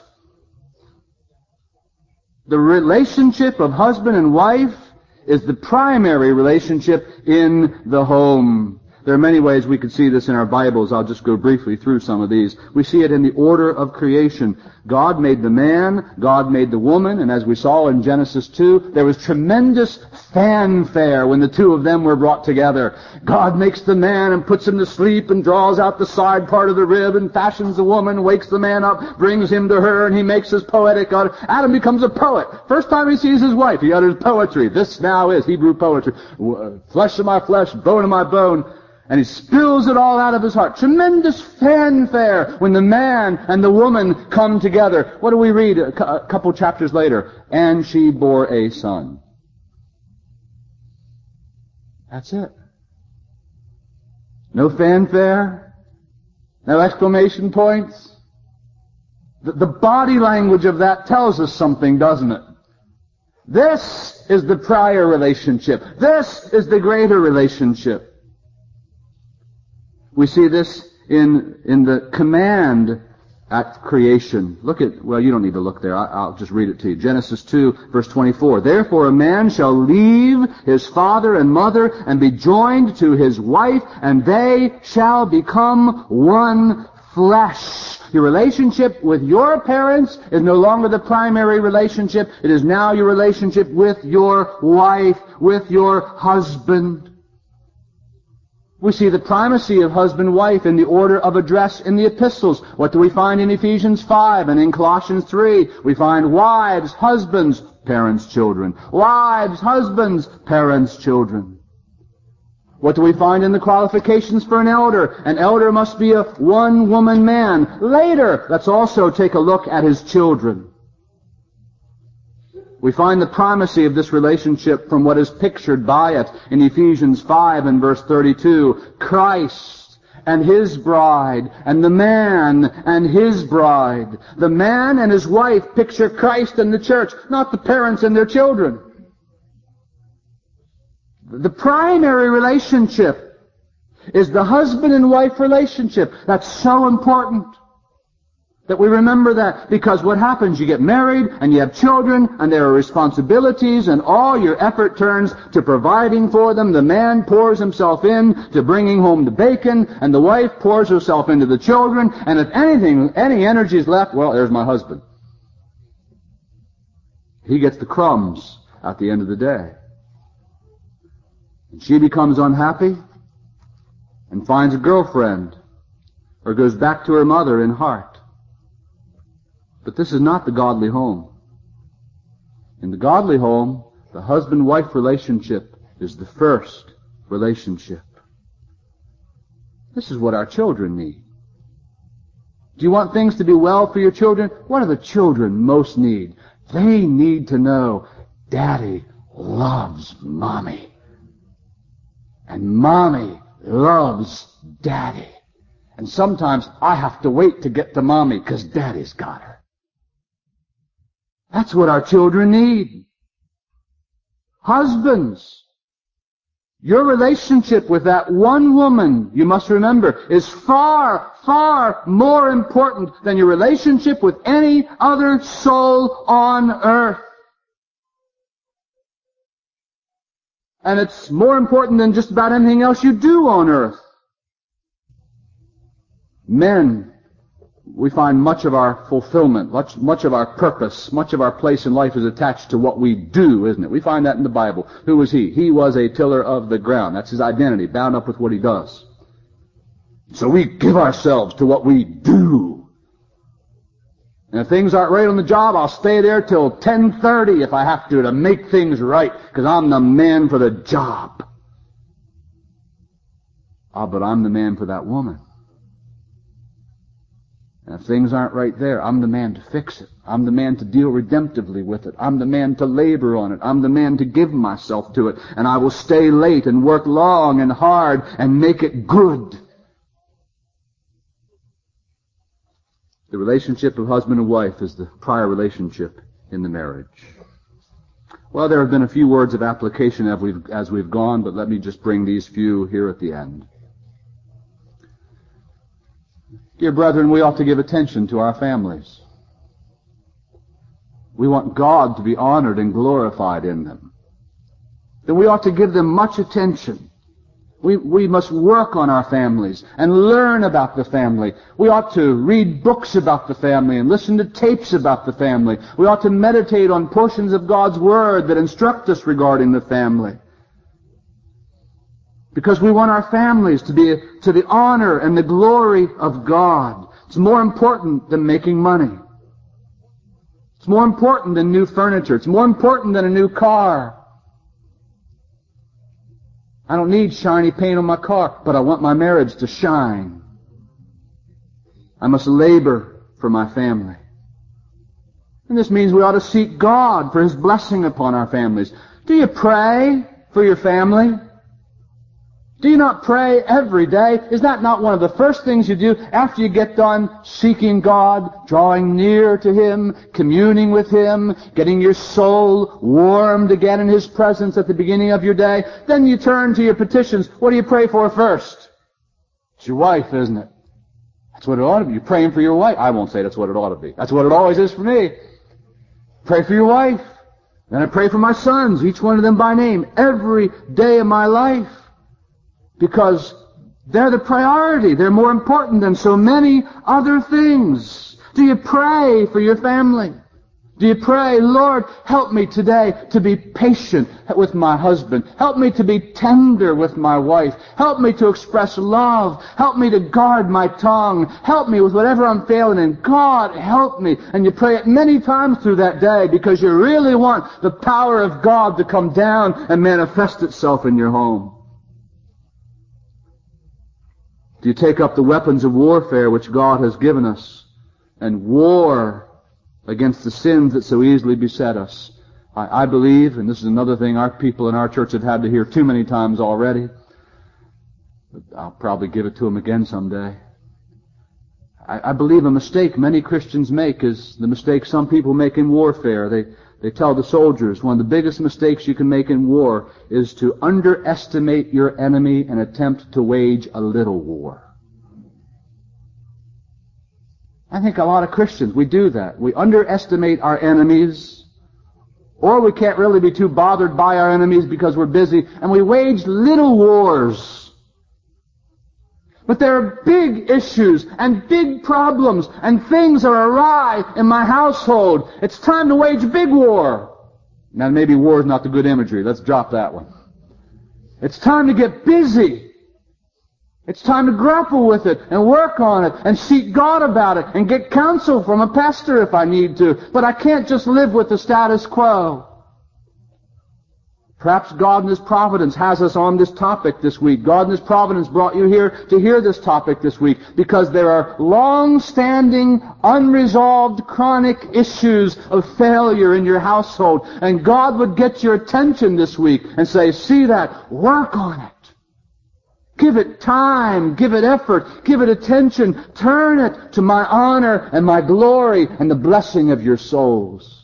The relationship of husband and wife is the primary relationship in the home. There are many ways we could see this in our Bibles. I'll just go briefly through some of these. We see it in the order of creation. God made the man, God made the woman, and as we saw in Genesis 2, there was tremendous fanfare when the two of them were brought together. God makes the man and puts him to sleep and draws out the side part of the rib and fashions the woman, wakes the man up, brings him to her, and he makes his poetic utter. Adam becomes a poet. First time he sees his wife, he utters poetry. This now is Hebrew poetry. Flesh of my flesh, bone of my bone. And he spills it all out of his heart. Tremendous fanfare when the man and the woman come together. What do we read a couple chapters later? And she bore a son. That's it. No fanfare. No exclamation points. The body language of that tells us something, doesn't it? This is the prior relationship. This is the greater relationship. We see this in the command at creation. Look at, well, you don't need to look there. I'll just read it to you. Genesis 2, verse 24. Therefore a man shall leave his father and mother and be joined to his wife, and they shall become one flesh. Your relationship with your parents is no longer the primary relationship. It is now your relationship with your wife, with your husband. We see the primacy of husband-wife in the order of address in the epistles. What do we find in Ephesians 5 and in Colossians 3? We find wives, husbands, parents, children. Wives, husbands, parents, children. What do we find in the qualifications for an elder? An elder must be a one-woman man. Later, let's also take a look at his children. We find the primacy of this relationship from what is pictured by it in Ephesians 5 and verse 32. Christ and his bride, and the man and his bride. The man and his wife picture Christ and the church, not the parents and their children. The primary relationship is the husband and wife relationship. That's so important that we remember that, because what happens, you get married and you have children and there are responsibilities and all your effort turns to providing for them. The man pours himself in to bringing home the bacon, and the wife pours herself into the children, and if any energy is left, well, there's my husband. He gets the crumbs at the end of the day. And she becomes unhappy and finds a girlfriend or goes back to her mother in heart. But this is not the godly home. In the godly home, the husband-wife relationship is the first relationship. This is what our children need. Do you want things to be well for your children? What do the children most need? They need to know Daddy loves Mommy. And Mommy loves Daddy. And sometimes I have to wait to get to Mommy because Daddy's got her. That's what our children need. Husbands, your relationship with that one woman, you must remember, is far, far more important than your relationship with any other soul on earth. And it's more important than just about anything else you do on earth. Men, we find much of our fulfillment, much of our purpose, much of our place in life is attached to what we do, isn't it? We find that in the Bible. Who was he? He was a tiller of the ground. That's his identity, bound up with what he does. So we give ourselves to what we do. And if things aren't right on the job, I'll stay there till 10:30 if I have to make things right, because I'm the man for the job. But I'm the man for that woman. And if things aren't right there, I'm the man to fix it. I'm the man to deal redemptively with it. I'm the man to labor on it. I'm the man to give myself to it. And I will stay late and work long and hard and make it good. The relationship of husband and wife is the prior relationship in the marriage. Well, there have been a few words of application as we've gone, but let me just bring these few here at the end. Dear brethren, we ought to give attention to our families. We want God to be honored and glorified in them. Then we ought to give them much attention. We must work on our families and learn about the family. We ought to read books about the family and listen to tapes about the family. We ought to meditate on portions of God's Word that instruct us regarding the family. Because we want our families to be to the honor and the glory of God. It's more important than making money. It's more important than new furniture. It's more important than a new car. I don't need shiny paint on my car, but I want my marriage to shine. I must labor for my family. And this means we ought to seek God for His blessing upon our families. Do you pray for your family? Do you not pray every day? Is that not one of the first things you do after you get done seeking God, drawing near to Him, communing with Him, getting your soul warmed again in His presence at the beginning of your day? Then you turn to your petitions. What do you pray for first? It's your wife, isn't it? That's what it ought to be. You're praying for your wife. I won't say that's what it ought to be. That's what it always is for me. Pray for your wife. Then I pray for my sons, each one of them by name, every day of my life. Because they're the priority. They're more important than so many other things. Do you pray for your family? Do you pray, Lord, help me today to be patient with my husband. Help me to be tender with my wife. Help me to express love. Help me to guard my tongue. Help me with whatever I'm failing in. God, help me. And you pray it many times through that day because you really want the power of God to come down and manifest itself in your home. Do you take up the weapons of warfare which God has given us and war against the sins that so easily beset us? I believe, and this is another thing our people in our church have had to hear too many times already, but I'll probably give it to them again someday. I believe a mistake many Christians make is the mistake some people make in warfare. They tell the soldiers one of the biggest mistakes you can make in war is to underestimate your enemy and attempt to wage a little war. I think a lot of Christians, we do that. We underestimate our enemies, or we can't really be too bothered by our enemies because we're busy, and we wage little wars. But there are big issues and big problems and things are awry in my household. It's time to wage a big war. Now maybe war is not the good imagery. Let's drop that one. It's time to get busy. It's time to grapple with it and work on it and seek God about it and get counsel from a pastor if I need to. But I can't just live with the status quo. Perhaps God in His providence has us on this topic this week. God in His providence brought you here to hear this topic this week because there are long-standing, unresolved, chronic issues of failure in your household. And God would get your attention this week and say, see that, work on it. Give it time, give it effort, give it attention. Turn it to my honor and my glory and the blessing of your souls.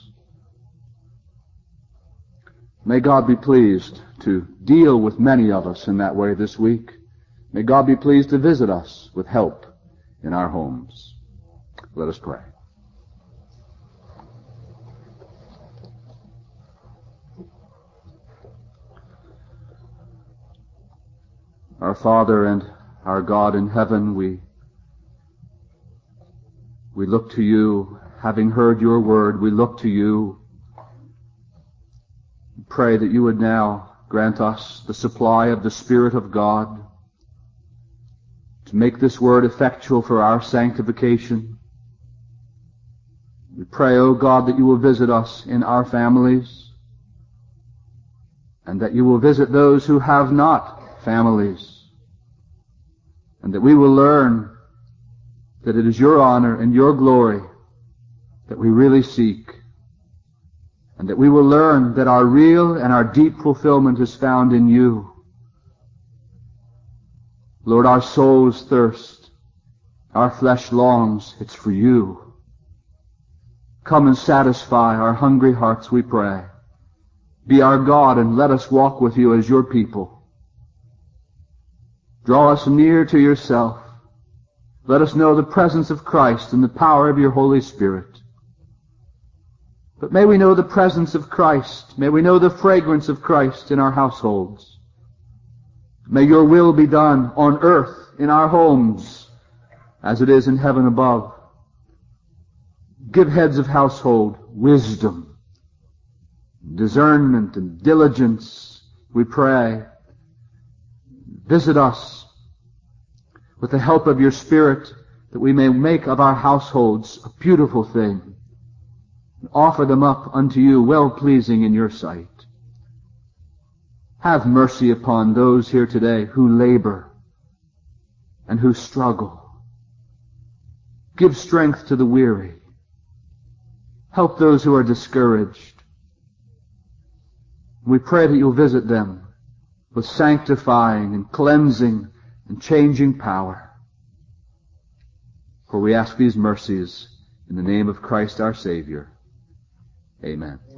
May God be pleased to deal with many of us in that way this week. May God be pleased to visit us with help in our homes. Let us pray. Our Father and our God in heaven, we look to you, having heard your word, we look to you. Pray that you would now grant us the supply of the Spirit of God to make this word effectual for our sanctification. We pray, O God, that you will visit us in our families and that you will visit those who have not families, and that we will learn that it is your honor and your glory that we really seek, and that we will learn that our real and our deep fulfillment is found in you. Lord, our souls thirst, our flesh longs, it's for you. Come and satisfy our hungry hearts, we pray. Be our God and let us walk with you as your people. Draw us near to yourself. Let us know the presence of Christ and the power of your Holy Spirit. But may we know the presence of Christ. May we know the fragrance of Christ in our households. May your will be done on earth, in our homes, as it is in heaven above. Give heads of household wisdom, discernment, and diligence, we pray. Visit us with the help of your Spirit, that we may make of our households a beautiful thing, and offer them up unto you, well-pleasing in your sight. Have mercy upon those here today who labor and who struggle. Give strength to the weary. Help those who are discouraged. We pray that you'll visit them with sanctifying and cleansing and changing power. For we ask these mercies in the name of Christ our Savior. Amen.